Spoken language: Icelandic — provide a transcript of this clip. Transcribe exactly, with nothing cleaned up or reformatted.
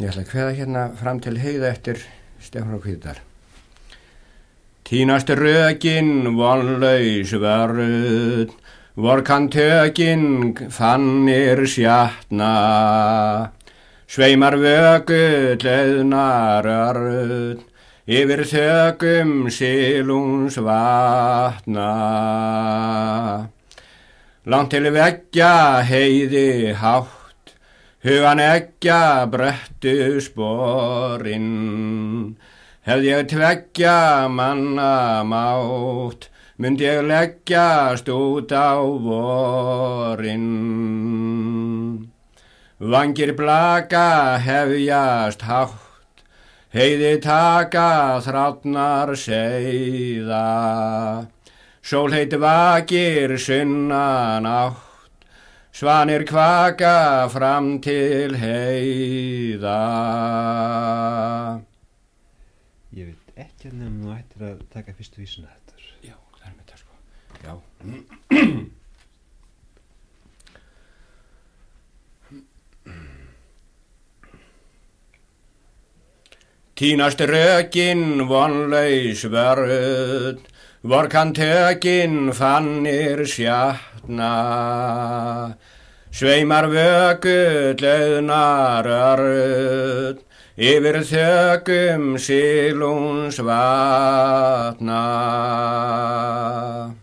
Ég ætla að kveða hérna fram til heiða eftir Stefán Hvíldar. Tínast rökin vonlaus vörð, vor kann tökin fannir sjatna, sveimar vöku leðnar örð, yfir þökum silungs vatna. Langt til veggja heiði hátt, hugan eggja brettu sporinn. Hefði ég tveggja manna mátt, myndi ég leggjast út á vorinn. Vangir blaka hefjast hátt, heiði taka þrátnar seiða. Sólheit vakir sunnan átt, svanir kvaka fram til heiða. Ég veit ekki að nefnum þú ættir að taka fyrstu vísuna þetta. Já, það er með það sko. Já. Tínast rökin vonlaus vörð, vor kann tökin fannir sjatna, sveimar vöku leðnar örð, yfir þökum silungs vatna.